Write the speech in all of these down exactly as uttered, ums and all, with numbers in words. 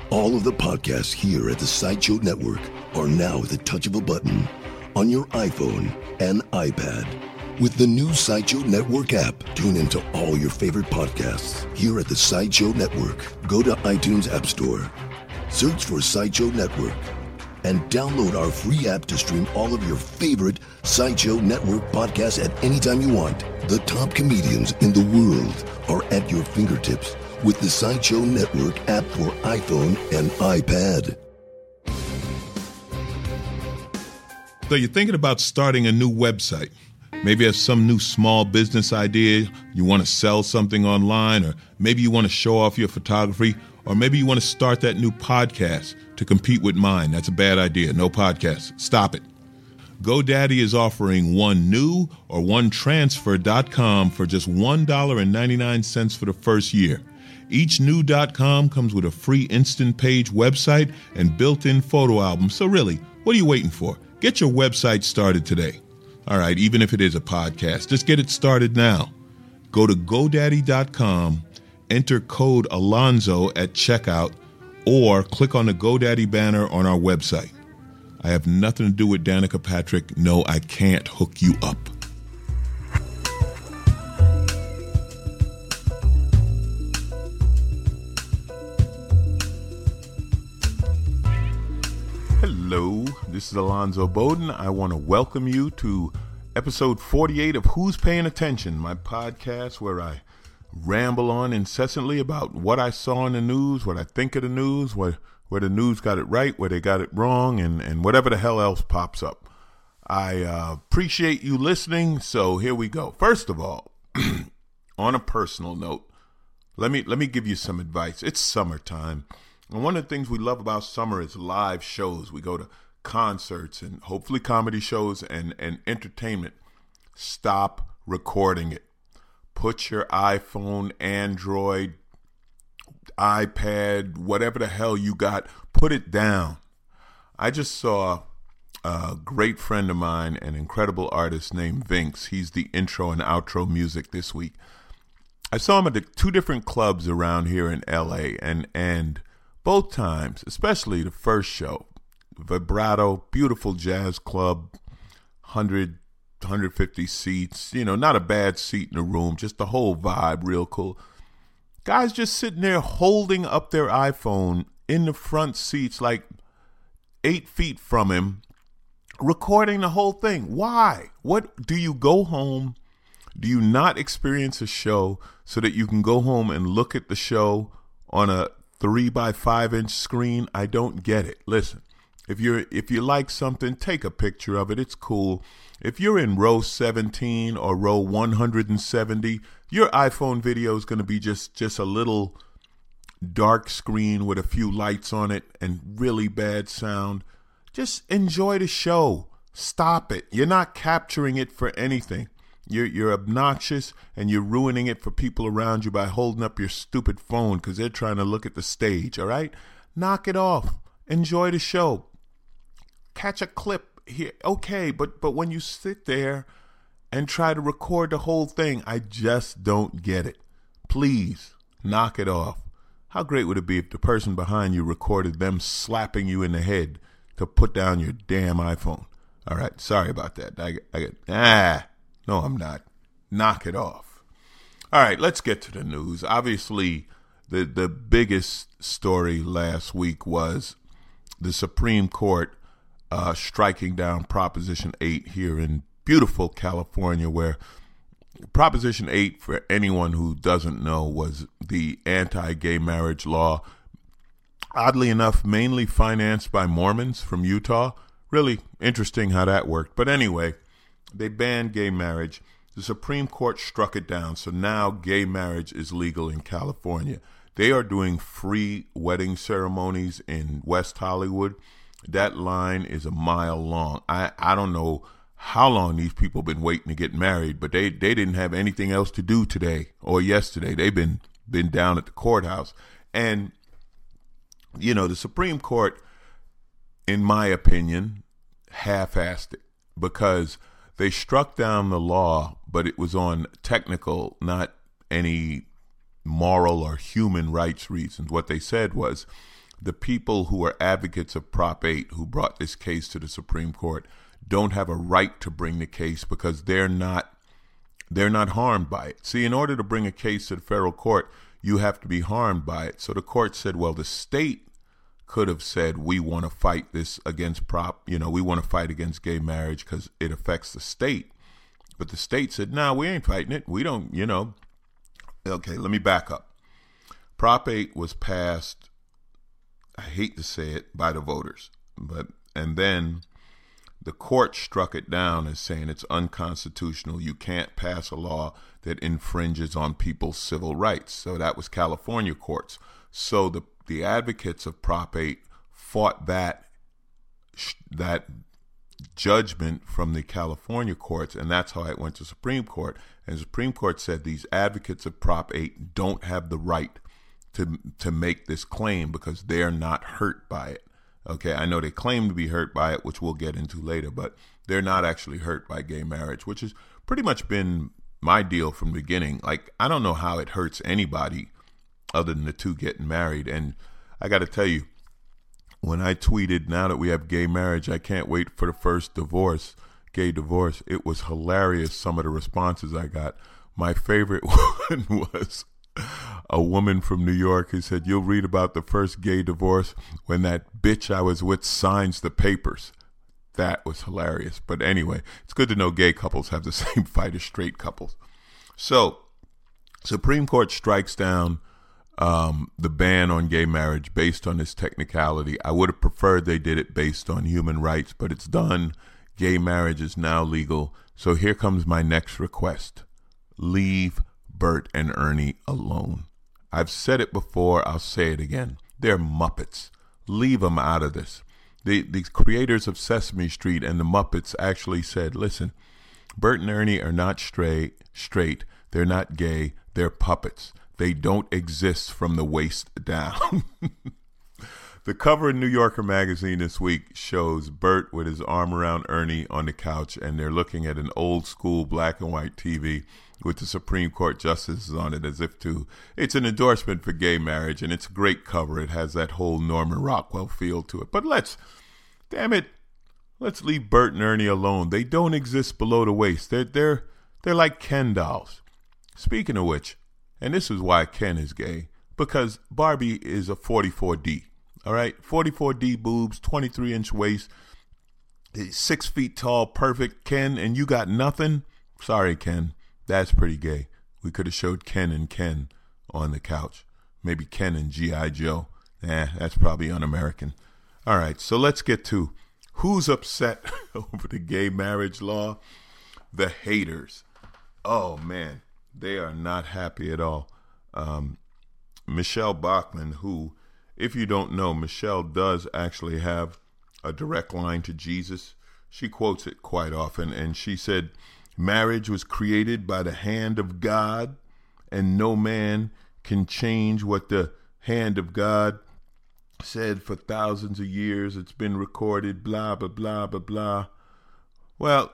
All of the podcasts here at the Sideshow Network are now at the touch of a button on your iPhone and iPad. With the new Sideshow Network app, tune into all your favorite podcasts here at the Sideshow Network. Go to iTunes App Store, search for Sideshow Network, and download our free app to stream all of your favorite Sideshow Network podcasts at any time you want. The top comedians in the world are at your fingertips with the Sideshow Network app for iPhone and iPad. So you're thinking about starting a new website. Maybe you have some new small business idea, you want to sell something online, or maybe you want to show off your photography, or maybe you want to start that new podcast to compete with mine. That's a bad idea. No podcast. Stop it. GoDaddy is offering one new or one transfer dot com for just one dollar and ninety-nine cents for the first year. Each new .com comes with a free instant page website and built-in photo album. So really, what are you waiting for? Get your website started today. All right, even if it is a podcast, just get it started now. Go to GoDaddy dot com, enter code Alonzo at checkout, or click on the GoDaddy banner on our website. I have nothing to do with Danica Patrick. No, I can't hook you up. Hello, this is Alonzo Bowden. I want to welcome you to episode forty-eight of Who's Paying Attention, my podcast where I ramble on incessantly about what I saw in the news, what I think of the news, where, where the news got it right, where they got it wrong, and, and whatever the hell else pops up. I uh, appreciate you listening, so here we go. First of all, on a personal note, let me let me give you some advice. It's summertime. And one of the things we love about summer is live shows. We go to concerts and hopefully comedy shows and, and entertainment. Stop recording it. Put your iPhone, Android, iPad, whatever the hell you got, put it down. I just saw a great friend of mine, an incredible artist named Vinx. He's the intro and outro music this week. I saw him at the two different clubs around here in L A, and and both times, especially the first show, Vibrato, beautiful jazz club, one hundred, one hundred fifty seats, you know, not a bad seat in the room, just the whole vibe, real cool. Guys just sitting there holding up their iPhone in the front seats like eight feet from him, recording the whole thing. Why? What, do you go home? Do you not experience a show so that you can go home and look at the show on a three by five inch screen? I don't get it. Listen, if you're if you like something, take a picture of it. It's cool. If you're in row seventeen or row one hundred seventy, your iPhone video is going to be just just a little dark screen with a few lights on it and really bad sound. Just enjoy the show. Stop it. You're not capturing it for anything. You're you're obnoxious, and you're ruining it for people around you by holding up your stupid phone because they're trying to look at the stage, all right? Knock it off. Enjoy the show. Catch a clip here. Okay, but but when you sit there and try to record the whole thing, I just don't get it. Please, knock it off. How great would it be if the person behind you recorded them slapping you in the head to put down your damn iPhone? All right, sorry about that. I, I ah... No, I'm not. Knock it off. All right, let's get to the news. Obviously, the, the biggest story last week was the Supreme Court uh, striking down Proposition eight here in beautiful California, where Proposition eight, for anyone who doesn't know, was the anti-gay marriage law, oddly enough, mainly financed by Mormons from Utah. Really interesting how that worked. But anyway, they banned gay marriage. The Supreme Court struck it down, so now gay marriage is legal in California. They are doing free wedding ceremonies in West Hollywood. That line is a mile long. I, I don't know how long these people have been waiting to get married, but they, they didn't have anything else to do today or yesterday. They've been, been down at the courthouse. And, you know, the Supreme Court, in my opinion, half-assed it because they struck down the law, but it was on technical, not any moral or human rights reasons. What they said was the people who are advocates of Prop eight who brought this case to the Supreme Court don't have a right to bring the case because they're not they're not harmed by it. See, in order to bring a case to the federal court, you have to be harmed by it. So the court said, well, the state could have said, we want to fight this against prop, you know, we want to fight against gay marriage because it affects the state. But the state said, no, nah, we ain't fighting it. We don't, you know. Okay, let me back up. Prop eight was passed, I hate to say it, by the voters. But and then the court struck it down as saying it's unconstitutional. You can't pass a law that infringes on people's civil rights. So that was California courts. So the the advocates of Prop eight fought that that judgment from the California courts, and that's how it went to Supreme Court. And the Supreme Court said these advocates of Prop eight don't have the right to to make this claim because they're not hurt by it. Okay, I know they claim to be hurt by it, which we'll get into later, but they're not actually hurt by gay marriage, which has pretty much been my deal from the beginning. Like, I don't know how it hurts anybody other than the two getting married. And I got to tell you, when I tweeted, now that we have gay marriage, I can't wait for the first divorce, gay divorce, it was hilarious, some of the responses I got. My favorite one was a woman from New York who said, you'll read about the first gay divorce when that bitch I was with signs the papers. That was hilarious. But anyway, it's good to know gay couples have the same fight as straight couples. So, Supreme Court strikes down um, the ban on gay marriage based on this technicality. I would have preferred they did it based on human rights, but it's done. Gay marriage is now legal. So here comes my next request. Leave Bert and Ernie alone. I've said it before. I'll say it again. They're Muppets. Leave them out of this. The, the creators of Sesame Street and the Muppets actually said, listen, Bert and Ernie are not straight, straight. They're not gay. They're puppets. They don't exist from the waist down. The cover in New Yorker magazine this week shows Bert with his arm around Ernie on the couch, and they're looking at an old school black and white T V with the Supreme Court justices on it, as if to, it's an endorsement for gay marriage, and it's a great cover. It has that whole Norman Rockwell feel to it. But let's, damn it, let's leave Bert and Ernie alone. They don't exist below the waist. They're, they're, they're like Ken dolls. Speaking of which, and this is why Ken is gay, because Barbie is a forty-four D. All right, forty-four D boobs, twenty-three inch waist, six feet tall, perfect. Ken, and you got nothing? Sorry, Ken. That's pretty gay. We could have showed Ken and Ken on the couch. Maybe Ken and G I. Joe. Eh, that's probably un-American. All right, so let's get to who's upset over the gay marriage law. The haters. Oh, man, they are not happy at all. Um, Michelle Bachmann, who, if you don't know, Michelle does actually have a direct line to Jesus. She quotes it quite often, and she said, marriage was created by the hand of God, and no man can change what the hand of God said for thousands of years. It's been recorded, blah, blah, blah, blah, blah. Well,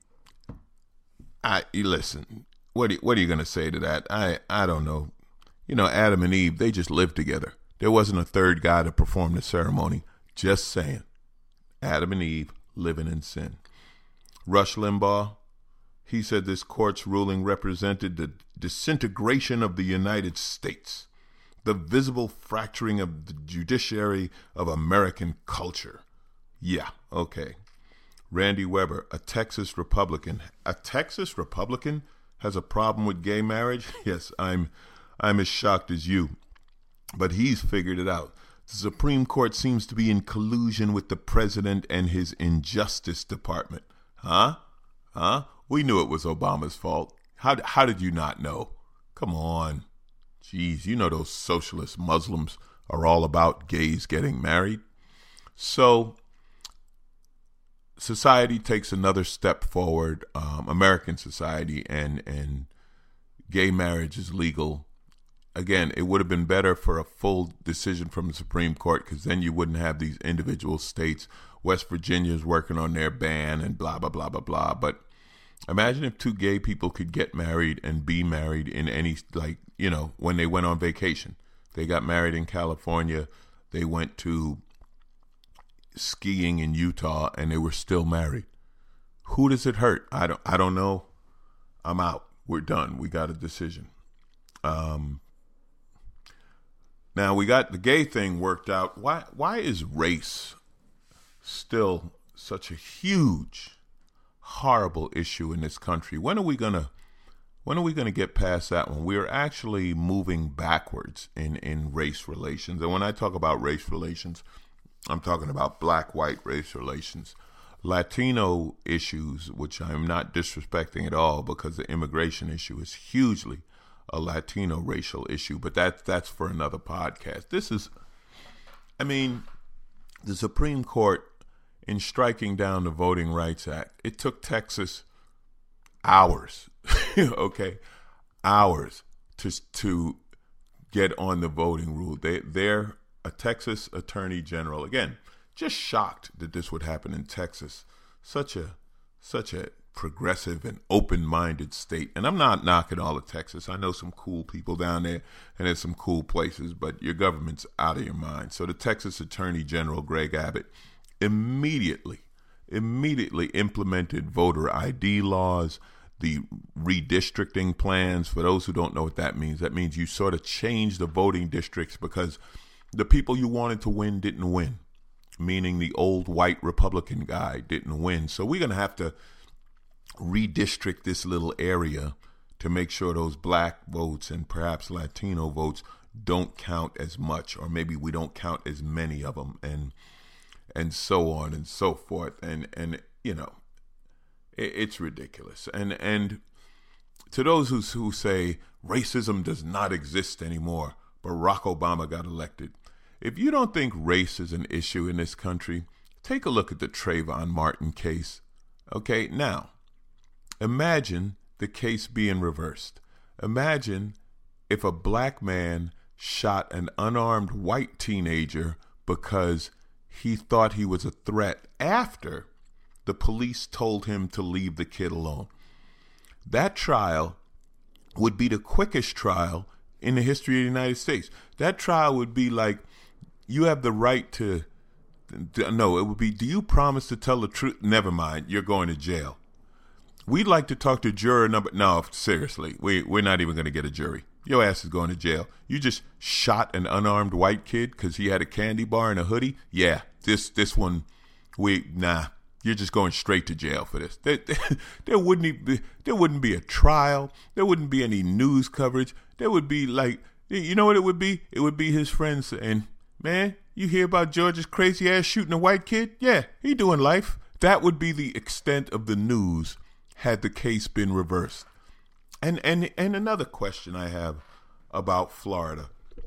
I listen, what are, what are you going to say to that? I, I don't know. You know, Adam and Eve, they just lived together. There wasn't a third guy to perform the ceremony. Just saying. Adam and Eve living in sin. Rush Limbaugh, he said this court's ruling represented the disintegration of the United States, the visible fracturing of the judiciary of American culture. Yeah, okay. Randy Weber, a Texas Republican. A Texas Republican has a problem with gay marriage? Yes, I'm I'm as shocked as you. But he's figured it out. The Supreme Court seems to be in collusion with the president and his Injustice Department. Huh? Huh? We knew it was Obama's fault. How, how did you not know? Come on. Jeez, you know those socialist Muslims are all about gays getting married. So society takes another step forward, um, American society, and, and gay marriage is legal. Again, it would have been better for a full decision from the Supreme Court, because then you wouldn't have these individual states. West Virginia is working on their ban and blah, blah, blah, blah, blah. But imagine if two gay people could get married and be married in any, like, you know, when they went on vacation. They got married in California. they went to skiing in Utah and they were still married. Who does it hurt? I don't I don't know. I'm out. We're done. We got a decision. Um, now we got the gay thing worked out. Why why is race still such a huge, horrible issue in this country? When are we gonna when are we gonna get past that one? We're actually moving backwards in, in race relations. And when I talk about race relations, I'm talking about black-white race relations. Latino issues, which I'm not disrespecting at all, because the immigration issue is hugely a Latino racial issue, but that, that's for another podcast. This is, I mean, the Supreme Court, in striking down the Voting Rights Act, it took Texas hours, okay, hours to to get on the voting rule. They, they're a Texas Attorney General, again, just shocked that this would happen in Texas. Such a such a progressive and open-minded state. And I'm not knocking all of Texas. I know some cool people down there, and there's some cool places, but your government's out of your mind. So the Texas Attorney General, Greg Abbott, immediately, immediately implemented voter I D laws, the redistricting plans. For those who don't know what that means, that means you sort of change the voting districts because the people you wanted to win didn't win, meaning the old white Republican guy didn't win. So we're going to have to redistrict this little area to make sure those black votes and perhaps Latino votes don't count as much, or maybe we don't count as many of them, and and so on and so forth. And, and you know, it, it's ridiculous. And and to those who, who say racism does not exist anymore, Barack Obama got elected. If you don't think race is an issue in this country, take a look at the Trayvon Martin case. Okay, now, imagine the case being reversed. Imagine if a black man shot an unarmed white teenager because he thought he was a threat after the police told him to leave the kid alone. That trial would be the quickest trial in the history of the United States. That trial would be like, you have the right to, no, it would be, do you promise to tell the truth? Never mind, you're going to jail. We'd like to talk to juror number, no, seriously, we, we're not even going to get a jury. Your ass is going to jail. You just shot an unarmed white kid because he had a candy bar and a hoodie? Yeah, this this one, we, nah, you're just going straight to jail for this. There, there, there wouldn't be, there wouldn't be a trial. There wouldn't be any news coverage. There would be like, you know what it would be? It would be his friends saying, man, you hear about George's crazy ass shooting a white kid? Yeah, he doing life. That would be the extent of the news had the case been reversed. And and and another question I have about Florida.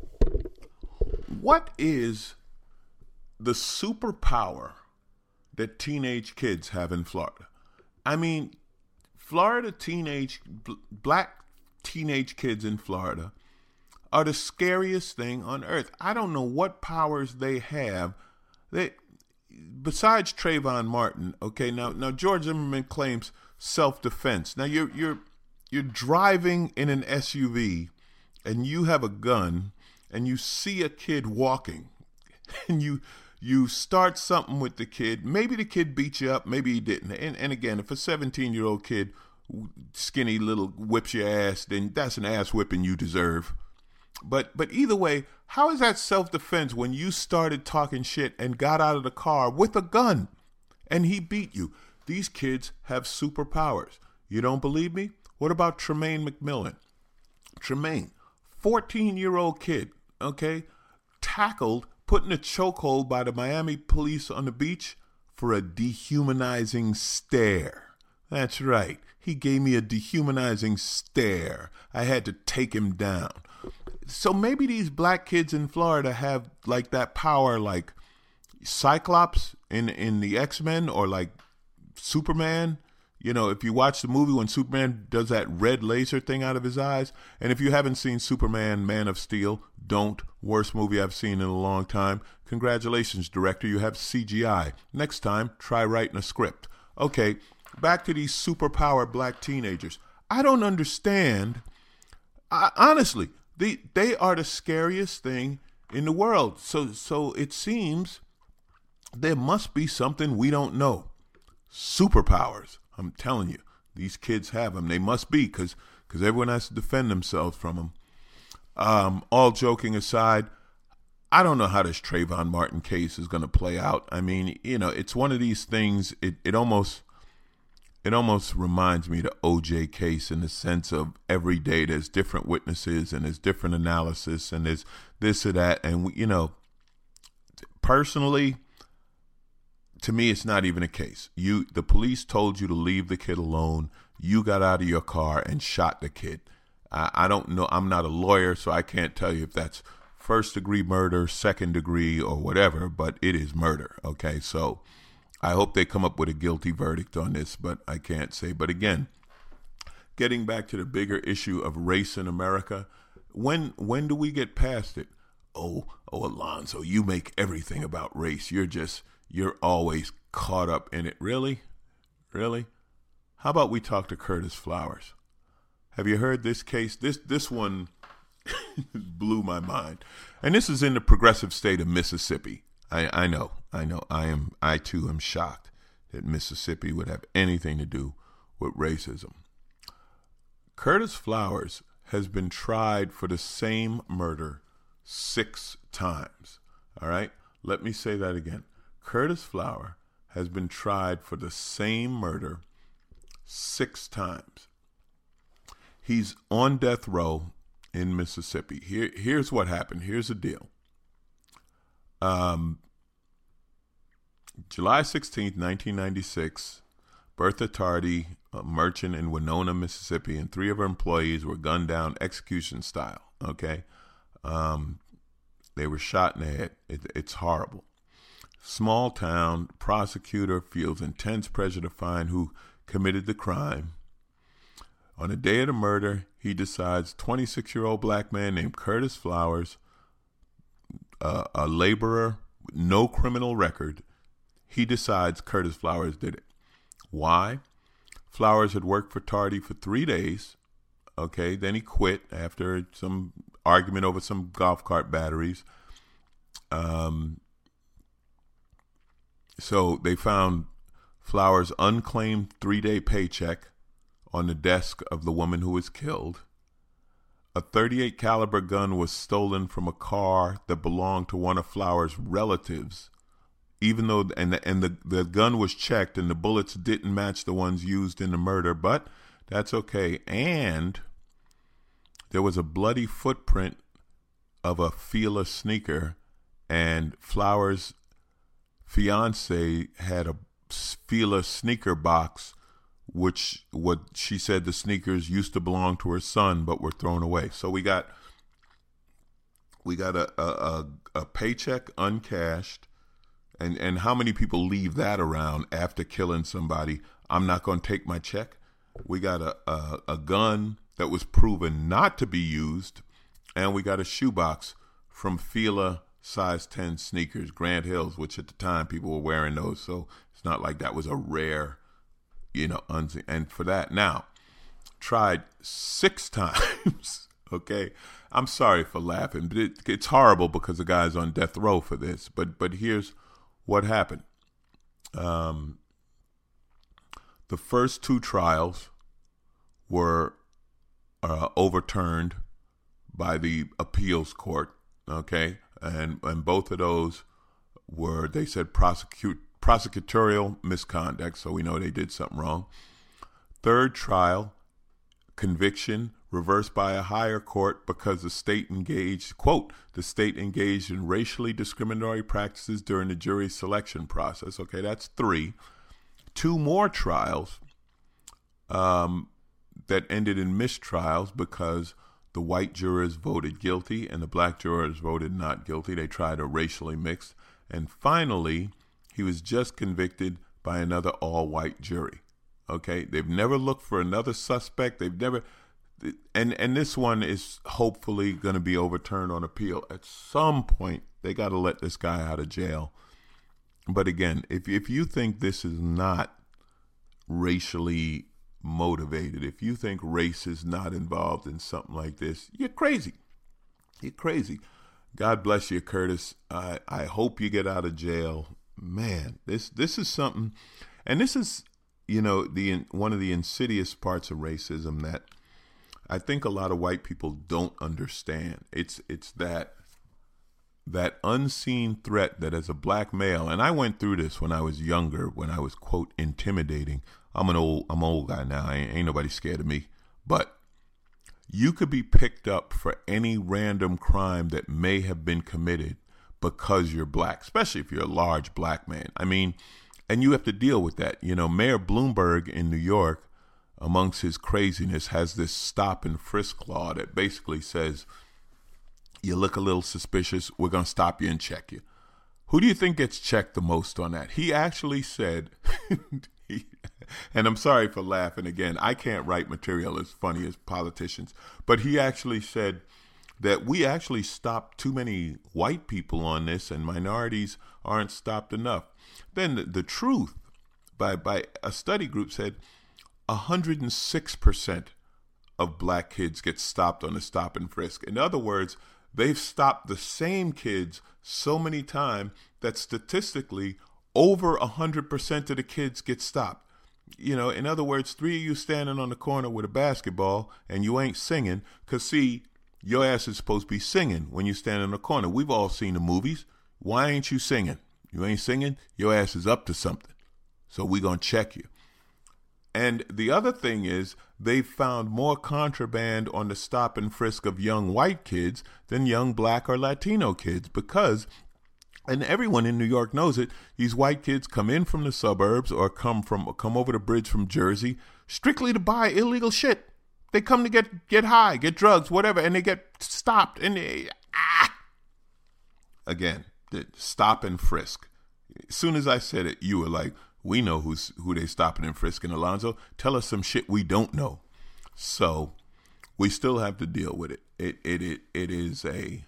What is the superpower that teenage kids have in Florida? I mean, Florida teenage, black teenage kids in Florida are the scariest thing on earth. I don't know what powers they have. They, besides Trayvon Martin, okay, now now George Zimmerman claims self-defense. Now you're you're you're driving in an S U V and you have a gun and you see a kid walking and you you start something with the kid. Maybe the kid beat you up, maybe he didn't. And and again, if a seventeen-year-old kid, skinny little, whips your ass, then that's an ass whipping you deserve. But but either way, how is that self-defense when you started talking shit and got out of the car with a gun and he beat you? These kids have superpowers. You don't believe me? What about Tremaine McMillan? Tremaine, fourteen-year-old kid, okay, tackled, put in a chokehold by the Miami police on the beach for a dehumanizing stare. That's right. He gave me a dehumanizing stare. I had to take him down. So maybe these black kids in Florida have like that power like Cyclops in, in the X-Men, or like Superman. You know, if you watch the movie when Superman does that red laser thing out of his eyes, and if you haven't seen Superman, Man of Steel, don't. Worst movie I've seen in a long time. Congratulations, director, you have C G I. Next time, try writing a script. Okay, back to these superpowered black teenagers. I don't understand. I, honestly, they, they are the scariest thing in the world. So, so it seems there must be something we don't know. Superpowers. I'm telling you, these kids have them. They must be, because because everyone has to defend themselves from them. Um, all joking aside, I don't know how this Trayvon Martin case is going to play out. I mean, you know, it's one of these things. It it almost it almost reminds me of the O J case in the sense of every day there's different witnesses and there's different analysis and there's this or that. And, we, you know, personally, to me, it's not even a case. You, the police told you to leave the kid alone. You got out of your car and shot the kid. I, I don't know. I'm not a lawyer, so I can't tell you if that's first degree murder, second degree, or whatever, but it is murder. Okay, so I hope they come up with a guilty verdict on this, but I can't say. But again, getting back to the bigger issue of race in America, when when do we get past it? Oh, oh, Alonzo, you make everything about race. You're just You're always caught up in it. Really? Really? How about we talk to Curtis Flowers? Have you heard this case? This this one blew my mind. And this is in the progressive state of Mississippi. I, I know, I know. I am I too am shocked that Mississippi would have anything to do with racism. Curtis Flowers has been tried for the same murder six times. All right? Let me say that again. Curtis Flower has been tried for the same murder six times. He's on death row in Mississippi. Here, here's what happened. Here's the deal. Um, July sixteenth, nineteen ninety-six, Bertha Tardy, a merchant in Winona, Mississippi, and three of her employees were gunned down execution style. Okay? Um, they were shot in the head. It, it's horrible. Small town, prosecutor feels intense pressure to find who committed the crime. On the day of the murder, he decides twenty-six-year-old black man named Curtis Flowers, uh, a laborer with no criminal record, he decides Curtis Flowers did it. Why? Flowers had worked for Tardy for three days. Okay, then he quit after some argument over some golf cart batteries. Um... So they found Flowers' unclaimed three-day paycheck on the desk of the woman who was killed. A thirty-eight caliber gun was stolen from a car that belonged to one of Flowers' relatives, even though and the, and the, the gun was checked and the bullets didn't match the ones used in the murder, but that's okay. And there was a bloody footprint of a Fila sneaker, and Flowers' fiance had a Fila sneaker box, which what she said the sneakers used to belong to her son but were thrown away. So we got we got a a, a paycheck uncashed, and and how many people leave that around after killing somebody? I'm not going to take my check. We got a, a a gun that was proven not to be used, and we got a shoebox from Fila size ten sneakers, Grant Hills, which at the time people were wearing those, so it's not like that was a rare, you know, uns- and for that. Now, tried six times, okay? I'm sorry for laughing, but it, it's horrible because the guy's on death row for this, but but here's what happened. Um, the first two trials were uh, overturned by the appeals court, okay? And and both of those were, they said, prosecute prosecutorial misconduct, so we know they did something wrong. Third trial, conviction reversed by a higher court because the state engaged, quote, the state engaged in racially discriminatory practices during the jury selection process. Okay, that's three. Two more trials um, that ended in mistrials because the white jurors voted guilty and the black jurors voted not guilty. They tried a racially mixed. And finally, he was just convicted by another all-white jury. Okay, they've never looked for another suspect. They've never, and and this one is hopefully going to be overturned on appeal. At some point, they got to let this guy out of jail. But again, if if you think this is not racially motivated, if you think race is not involved in something like this, you're crazy. You're crazy. God bless you, Curtis. I, I hope you get out of jail. Man, this this is something, and this is, you know, the one of the insidious parts of racism that I think a lot of white people don't understand. It's it's that that unseen threat that as a black male, and I went through this when I was younger, when I was, quote, intimidating. I'm an old I'm an old guy now. Ain't, ain't nobody scared of me. But you could be picked up for any random crime that may have been committed because you're black, especially if you're a large black man. I mean, and you have to deal with that. You know, Mayor Bloomberg in New York, amongst his craziness, has this stop and frisk law that basically says, you look a little suspicious, we're going to stop you and check you. Who do you think gets checked the most on that? He actually said, he, and I'm sorry for laughing again, I can't write material as funny as politicians, but he actually said that we actually stopped too many white people on this and minorities aren't stopped enough. Then the, the truth by, by a study group said one hundred six percent of black kids get stopped on a stop and frisk. In other words, they've stopped the same kids so many times that statistically over one hundred percent of the kids get stopped. You know, in other words, three of you standing on the corner with a basketball and you ain't singing, because see, your ass is supposed to be singing when you stand in the corner. We've all seen the movies. Why ain't you singing? You ain't singing, your ass is up to something. So we gonna check you. And the other thing is, they've found more contraband on the stop and frisk of young white kids than young black or Latino kids because, and everyone in New York knows it, these white kids come in from the suburbs or come from come over the bridge from Jersey strictly to buy illegal shit. They come to get, get high, get drugs, whatever, and they get stopped. And they, ah! Again, the stop and frisk. As soon as I said it, you were like, we know who's who they stopping and frisking, Alonzo. Tell us some shit we don't know. So we still have to deal with it. It it it, it is a,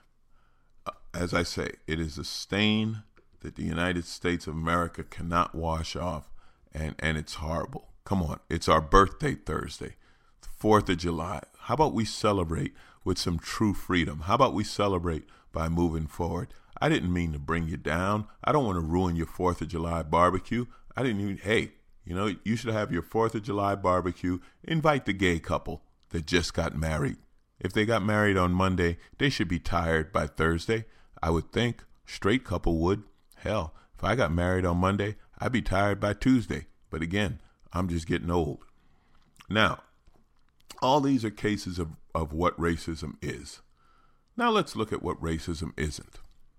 as I say, it is a stain that the United States of America cannot wash off, and, and it's horrible. Come on, it's our birthday Thursday, fourth of July. How about we celebrate with some true freedom? How about we celebrate by moving forward? I didn't mean to bring you down. I don't want to ruin your fourth of July barbecue. I didn't even, hey, you know, you should have your fourth of July barbecue. Invite the gay couple that just got married. If they got married on Monday, they should be tired by Thursday. I would think straight couple would. Hell, if I got married on Monday, I'd be tired by Tuesday. But again, I'm just getting old. Now, all these are cases of, of what racism is. Now let's look at what racism isn't.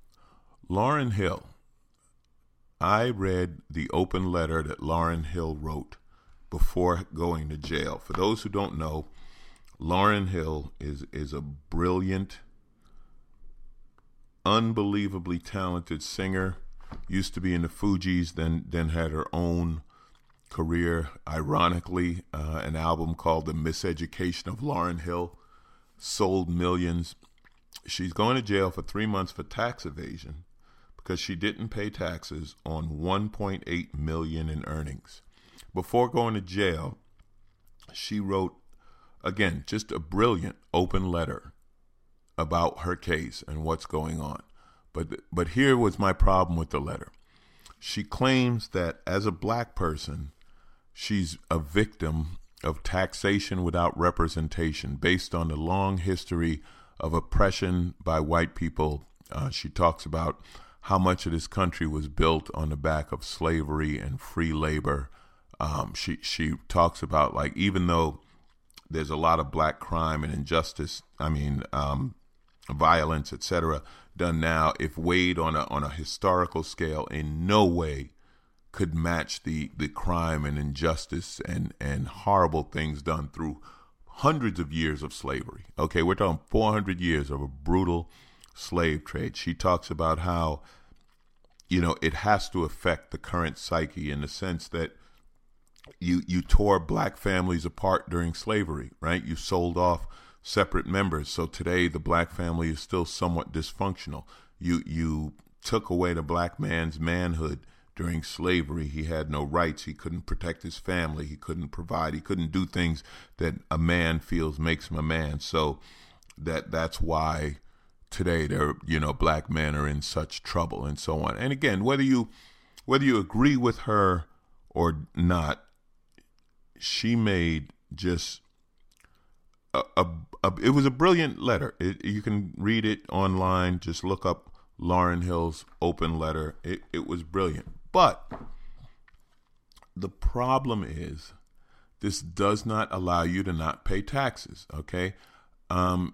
Lauryn Hill. I read the open letter that Lauryn Hill wrote before going to jail. For those who don't know, Lauryn Hill is, is a brilliant, unbelievably talented singer. Used to be in the Fugees, then then had her own career. Ironically, uh, an album called The Miseducation of Lauryn Hill sold millions. She's going to jail for three months for tax evasion because she didn't pay taxes on one point eight million dollars in earnings. Before going to jail, she wrote, again, just a brilliant open letter about her case and what's going on. But but here was my problem with the letter. She claims that as a black person, she's a victim of taxation without representation based on the long history of oppression by white people. Uh, she talks about how much of this country was built on the back of slavery and free labor. Um, she she talks about, like, even though there's a lot of black crime and injustice, I mean, um, violence, et cetera, done now, if weighed on a on a historical scale, in no way could match the the crime and injustice and and horrible things done through hundreds of years of slavery. Okay, we're talking four hundred years of a brutal slave trade. She talks about how, you know, it has to affect the current psyche in the sense that you you tore black families apart during slavery, right? You sold off separate members. So today the black family is still somewhat dysfunctional. You you took away the black man's manhood during slavery. He had no rights. He couldn't protect his family. He couldn't provide. He couldn't do things that a man feels makes him a man. So that that's why today there, you know, black men are in such trouble and so on. And again, whether you whether you agree with her or not, she made just a, a, a it was a brilliant letter. It, you can read it online. Just look up Lauryn Hill's open letter. It, it was brilliant. But the problem is this does not allow you to not pay taxes, okay? Um,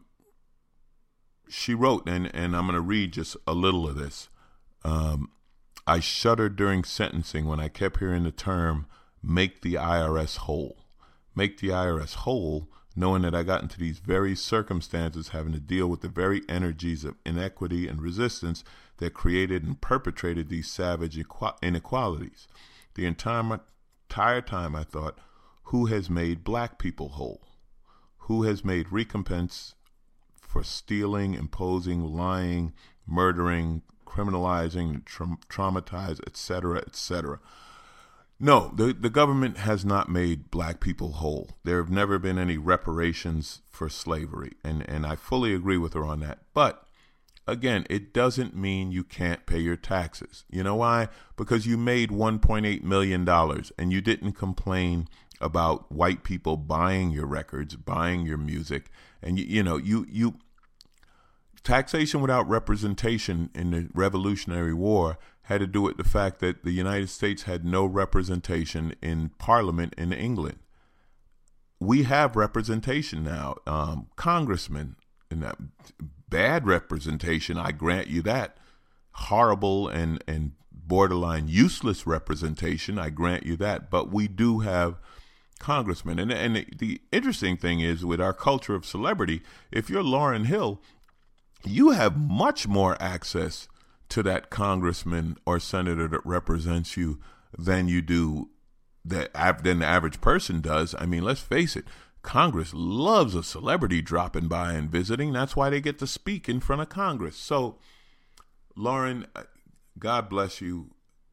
she wrote, and, and I'm going to read just a little of this. Um, I shuddered during sentencing when I kept hearing the term, make the I R S whole. Make the I R S whole, knowing that I got into these very circumstances having to deal with the very energies of inequity and resistance that created and perpetrated these savage inequalities. The entire, entire time I thought, who has made black people whole? Who has made recompense for stealing, imposing, lying, murdering, criminalizing, tra- traumatized, et cetera, et cetera? No, the, the government has not made black people whole. There have never been any reparations for slavery, and, and I fully agree with her on that. But, again, it doesn't mean you can't pay your taxes. You know why? Because you made one point eight million dollars, and you didn't complain about white people buying your records, buying your music, and, you, you know, you you taxation without representation in the Revolutionary War had to do with the fact that the United States had no representation in Parliament in England. We have representation now. Um, congressmen, and that bad representation, I grant you that. Horrible and, and borderline useless representation, I grant you that. But we do have congressmen. And, and the, the interesting thing is, with our culture of celebrity, if you're Lauryn Hill, you have much more access to that congressman or senator that represents you than you do that than the average person does. I mean, let's face it, Congress loves a celebrity dropping by and visiting. That's why they get to speak in front of Congress. So, Lauryn, God bless you.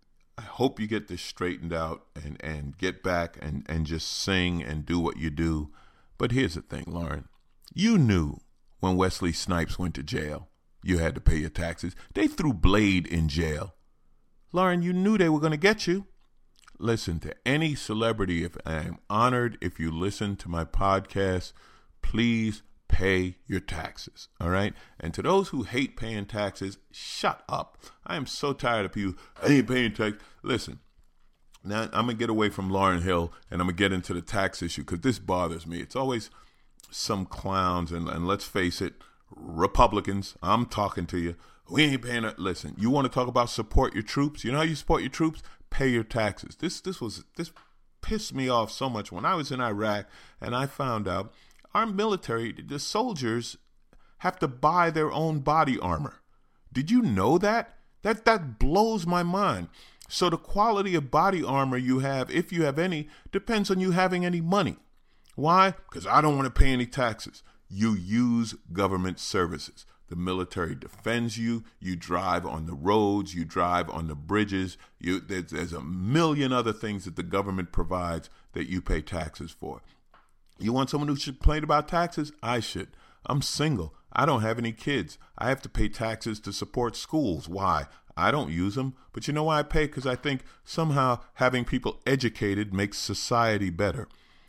I hope you get this straightened out and, and get back and, and just sing and do what you do. But here's the thing, Lauryn. You knew when Wesley Snipes went to jail, you had to pay your taxes. They threw Blade in jail. Lauryn, you knew they were going to get you. Listen, to any celebrity, if I am honored if you listen to my podcast, please pay your taxes, all right? And to those who hate paying taxes, shut up. I am so tired of people, I ain't paying tax. Listen, now I'm going to get away from Lauryn Hill and I'm going to get into the tax issue because this bothers me. It's always some clowns, and, and let's face it, Republicans, I'm talking to you. We ain't paying it. Listen, you want to talk about support your troops? You know how you support your troops? Pay your taxes. This this was this pissed me off so much when I was in Iraq and I found out our military, the soldiers, have to buy their own body armor. Did you know that? That that blows my mind. So the quality of body armor you have, if you have any, depends on you having any money. Why? Because I don't want to pay any taxes. You use government services. The military defends you. You drive on the roads. You drive on the bridges. You, there's, there's a million other things that the government provides that you pay taxes for. You want someone who should complain about taxes? I should. I'm single. I don't have any kids. I have to pay taxes to support schools. Why? I don't use them. But you know why I pay? Because I think somehow having people educated makes society better.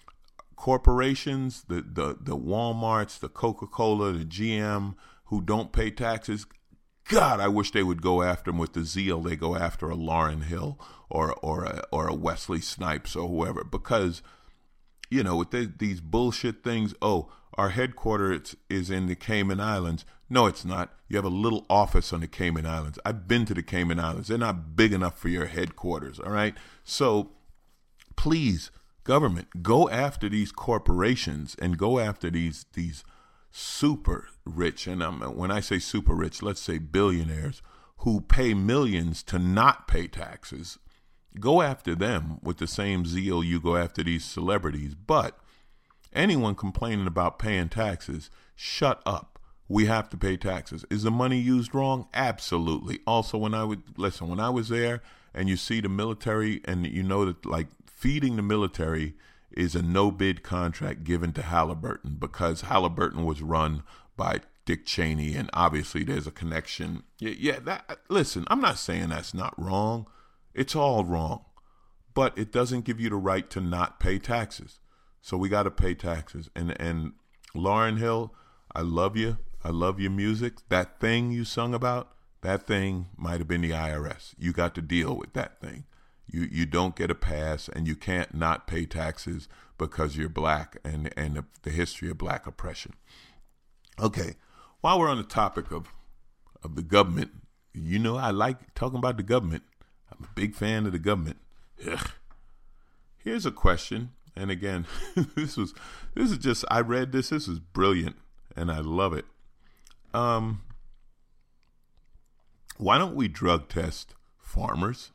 Corporations, the, the, the Walmarts, the Coca-Cola, the G M, who don't pay taxes, God, I wish they would go after them with the zeal they go after a Lauryn Hill or or a, or a Wesley Snipes or whoever. Because, you know, with the, these bullshit things, oh, our headquarters is in the Cayman Islands. No, it's not. You have a little office on the Cayman Islands. I've been to the Cayman Islands. They're not big enough for your headquarters, all right? So, please, government, go after these corporations and go after these these super rich, and um, when I say super rich, let's say billionaires who pay millions to not pay taxes. Go after them with the same zeal you go after these celebrities. But anyone complaining about paying taxes, shut up. We have to pay taxes. Is the money used wrong? Absolutely. Also, when I would listen, when I was there and you see the military and you know that like feeding the military is a no-bid contract given to Halliburton because Halliburton was run by Dick Cheney, and obviously there's a connection. Yeah, yeah. That listen, I'm not saying that's not wrong. It's all wrong, but it doesn't give you the right to not pay taxes. So we got to pay taxes. And and Lauryn Hill, I love you. I love your music. That thing you sung about, that thing might have been the I R S. You got to deal with that thing. You you don't get a pass, and you can't not pay taxes because you're black and and the, the history of black oppression. Okay. While we're on the topic of, of the government, you know I like talking about the government. I'm a big fan of the government. Ugh. Here's a question, and again, this was this is just I read this. This is brilliant, and I love it. Um, why don't we drug test farmers?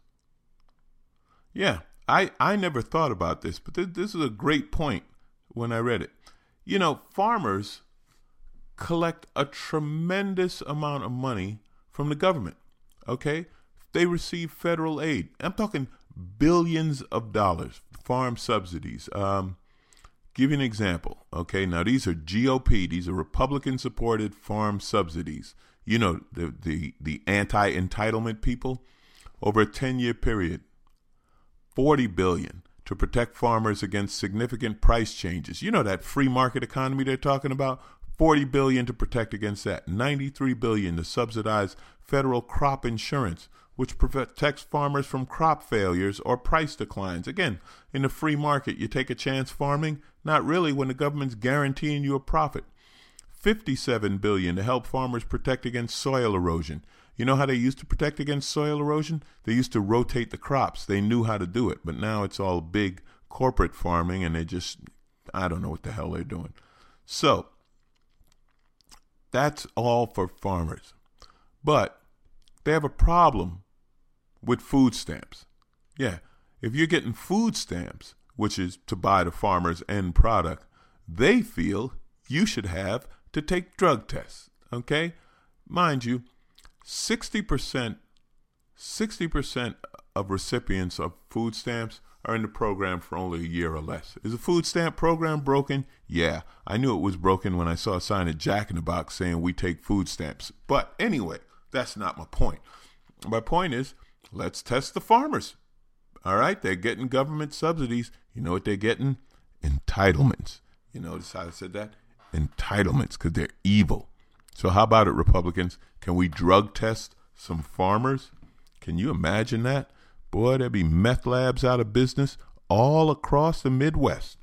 Yeah, I I never thought about this, but th- this is a great point when I read it. You know, farmers collect a tremendous amount of money from the government, okay? They receive federal aid. I'm talking billions of dollars, farm subsidies. Um, give you an example, okay? Now, these are G O P. These are Republican-supported farm subsidies. You know, the, the, the anti-entitlement people. Over a ten-year period, forty billion dollars to protect farmers against significant price changes. You know that free market economy they're talking about? forty billion dollars to protect against that. ninety-three billion dollars to subsidize federal crop insurance, which protects farmers from crop failures or price declines. Again, in the free market, you take a chance farming? Not really when the government's guaranteeing you a profit. fifty-seven billion dollars to help farmers protect against soil erosion. You know how they used to protect against soil erosion? They used to rotate the crops. They knew how to do it, but now it's all big corporate farming, and they just, I don't know what the hell they're doing. So, that's all for farmers. But they have a problem with food stamps. Yeah, if you're getting food stamps, which is to buy the farmer's end product, they feel you should have to take drug tests, okay? Mind you, sixty percent, sixty percent of recipients of food stamps are in the program for only a year or less. Is the food stamp program broken? Yeah, I knew it was broken when I saw a sign at Jack in the Box saying we take food stamps. But anyway, that's not my point. My point is, let's test the farmers. All right, they're getting government subsidies. You know what they're getting? Entitlements. You notice how I said that? Entitlements, because they're evil. So how about it, Republicans? Can we drug test some farmers? Can you imagine that? Boy, there'd be meth labs out of business all across the Midwest.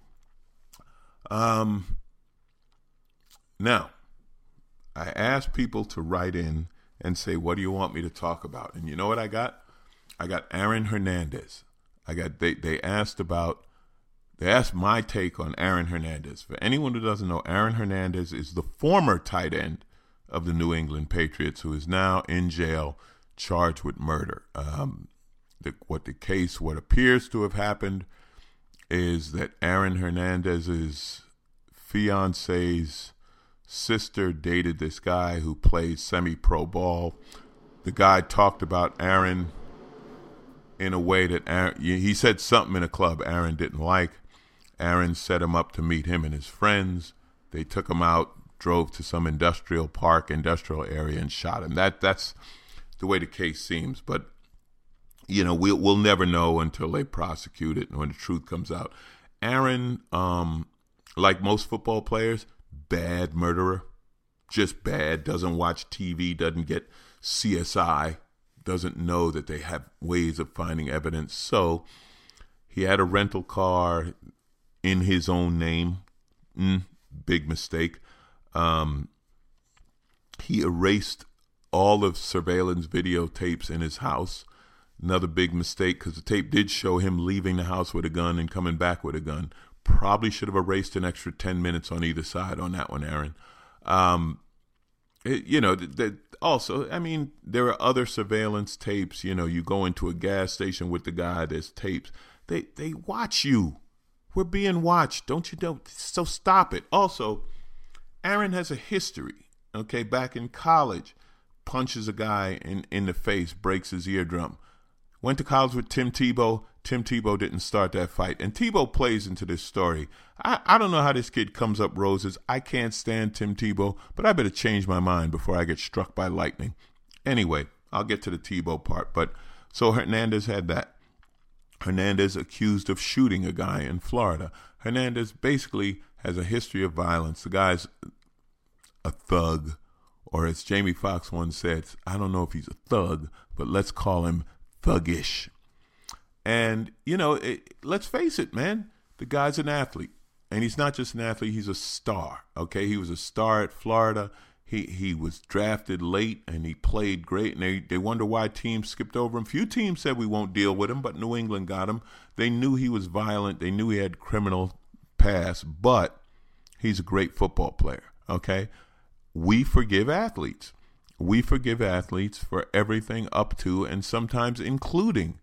Um, now, I asked people to write in and say, what do you want me to talk about? And you know what I got? I got Aaron Hernandez. I got they, they asked about, they asked my take on Aaron Hernandez. For anyone who doesn't know, Aaron Hernandez is the former tight end of the New England Patriots, who is now in jail, charged with murder. Um, The, what the case, what appears to have happened is that Aaron Hernandez's fiance's sister dated this guy who plays semi-pro ball. The guy talked about Aaron in a way that Aaron, he said something in a club Aaron didn't like. Aaron set him up to meet him and his friends. They took him out, drove to some industrial park, industrial area, and shot him. That that's the way the case seems, but you know, we'll, we'll never know until they prosecute it and when the truth comes out. Aaron, um, like most football players, bad murderer, just bad, doesn't watch T V, doesn't get C S I, doesn't know that they have ways of finding evidence. So he had a rental car in his own name. Mm, big mistake. Um, he erased all of surveillance videotapes in his house. Another big mistake, because the tape did show him leaving the house with a gun and coming back with a gun. Probably should have erased an extra ten minutes on either side on that one, Aaron. Um, it, you know, th- th- also, I mean, there are other surveillance tapes. You know, you go into a gas station with the guy, there's tapes. They they watch you. We're being watched. Don't you know? So stop it. Also, Aaron has a history, okay? Back in college, punches a guy in, in the face, breaks his eardrum. Went to college with Tim Tebow. Tim Tebow didn't start that fight. And Tebow plays into this story. I, I don't know how this kid comes up roses. I can't stand Tim Tebow, but I better change my mind before I get struck by lightning. Anyway, I'll get to the Tebow part. But so Hernandez had that. Hernandez accused of shooting a guy in Florida. Hernandez basically has a history of violence. The guy's a thug, or as Jamie Foxx once said, I don't know if he's a thug, but let's call him thuggish. And, you know, it, let's face it, man, the guy's an athlete. And he's not just an athlete, he's a star, okay? He was a star at Florida. He he was drafted late, and he played great. And they, they wonder why teams skipped over him. Few teams said we won't deal with him, but New England got him. They knew he was violent. They knew he had criminal past, but he's a great football player, okay? We forgive athletes. We forgive athletes for everything up to and sometimes including.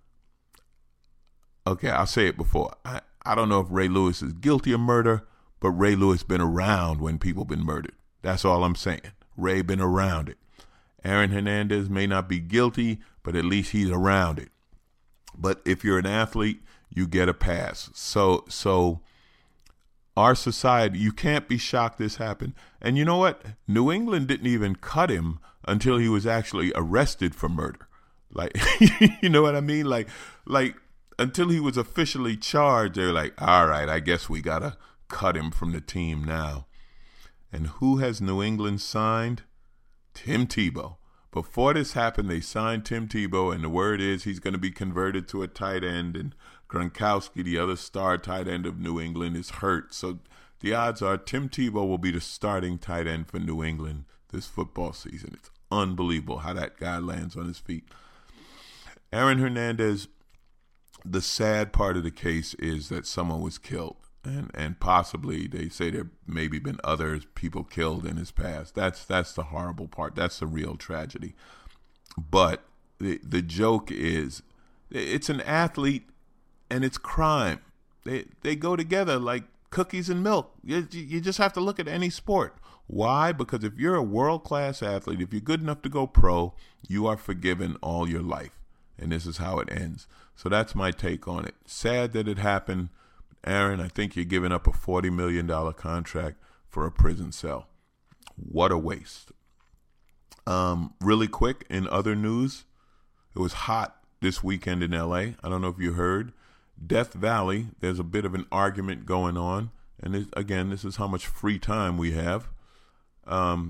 Okay, I'll say it before. I, I don't know if Ray Lewis is guilty of murder, but Ray Lewis been around when people been murdered. That's all I'm saying. Ray been around it. Aaron Hernandez may not be guilty, but at least he's around it. But if you're an athlete, you get a pass. So, so our society, you can't be shocked this happened. And you know what? New England didn't even cut him until he was actually arrested for murder. Like, you know what I mean? Like, like until he was officially charged, they're like, all right, I guess we got to cut him from the team now. And who has New England signed? Tim Tebow. Before this happened, they signed Tim Tebow, and the word is he's going to be converted to a tight end, and Gronkowski, the other star tight end of New England, is hurt. So the odds are Tim Tebow will be the starting tight end for New England this football season. It's unbelievable how that guy lands on his feet. Aaron Hernandez, the sad part of the case is that someone was killed. And and possibly they say there maybe been other people killed in his past. That's that's the horrible part. That's the real tragedy. But the the joke is, it's an athlete and it's crime. They they go together like cookies and milk. You you just have to look at any sport. Why? Because if you're a world class athlete, if you're good enough to go pro, you are forgiven all your life. And this is how it ends. So that's my take on it. Sad that it happened. Aaron, I think you're giving up a forty million dollars contract for a prison cell. What a waste. Um, really quick, in other news, it was hot this weekend in L A. I don't know if you heard. Death Valley, there's a bit of an argument going on. And this, again, this is how much free time we have. Um,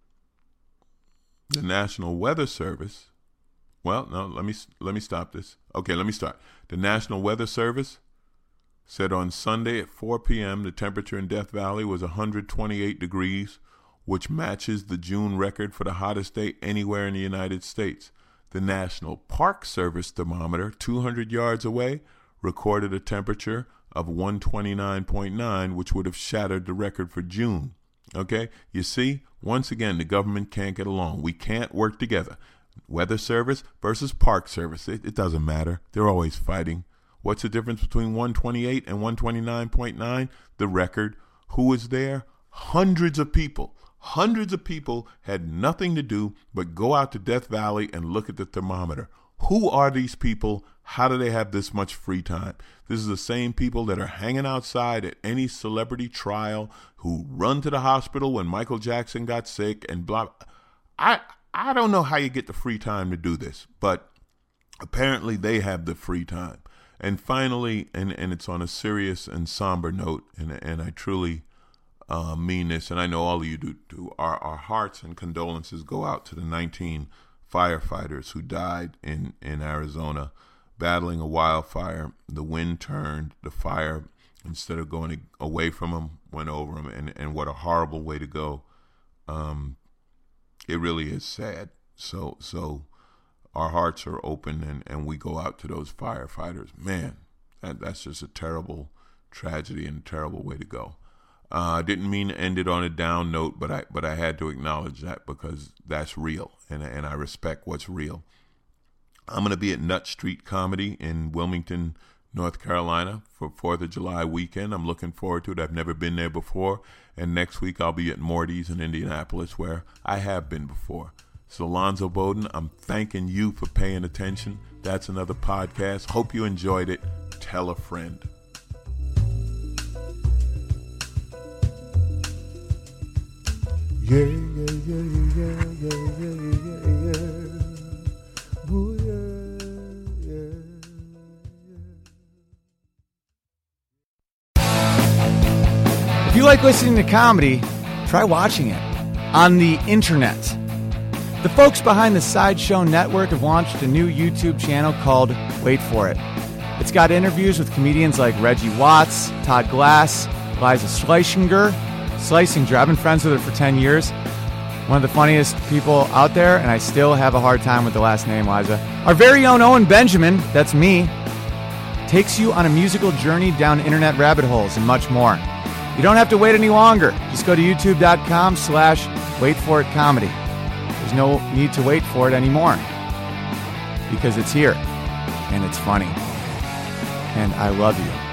the National Weather Service. Well, no, let me let me stop this. Okay, let me start. The National Weather Service said on Sunday at four p.m. the temperature in Death Valley was one hundred twenty-eight degrees, which matches the June record for the hottest day anywhere in the United States. The National Park Service thermometer, two hundred yards away, recorded a temperature of one twenty-nine point nine, which would have shattered the record for June. Okay? You see, once again, the government can't get along. We can't work together. Weather Service versus Park Service. It, it doesn't matter. They're always fighting. What's the difference between one twenty-eight and one twenty-nine point nine? The record. Who was there? Hundreds of people. Hundreds of people had nothing to do but go out to Death Valley and look at the thermometer. Who are these people? How do they have this much free time? This is the same people that are hanging outside at any celebrity trial, who run to the hospital when Michael Jackson got sick and blah. I I don't know how you get the free time to do this, but apparently they have the free time. And finally, and, and it's on a serious and somber note, and and I truly uh, mean this, and I know all of you do too, our, our hearts and condolences go out to the nineteen firefighters who died in, in Arizona battling a wildfire. The wind turned, the fire, instead of going away from them, went over them, and, and what a horrible way to go. Um, it really is sad. So, so... Our hearts are open, and, and we go out to those firefighters. Man, that, that's just a terrible tragedy and a terrible way to go. I uh, didn't mean to end it on a down note, but I but I had to acknowledge that because that's real, and, and I respect what's real. I'm going to be at Nut Street Comedy in Wilmington, North Carolina for fourth of July weekend. I'm looking forward to it. I've never been there before. And next week I'll be at Morty's in Indianapolis, where I have been before. It's Alonzo Bowden. I'm thanking you for paying attention. That's another podcast. Hope you enjoyed it. Tell a friend. Yeah, yeah, yeah, yeah, yeah, yeah, yeah, yeah. Ooh, yeah, yeah. If you like listening to comedy, try watching it on the internet. The folks behind the Sideshow Network have launched a new YouTube channel called Wait For It. It's got interviews with comedians like Reggie Watts, Todd Glass, Liza Schlesinger. Schlesinger, I've been friends with her for ten years. One of the funniest people out there, and I still have a hard time with the last name, Liza. Our very own Owen Benjamin, that's me, takes you on a musical journey down internet rabbit holes and much more. You don't have to wait any longer. Just go to youtube.com slash wait for it comedy. There's no need to wait for it anymore because it's here and it's funny and I love you.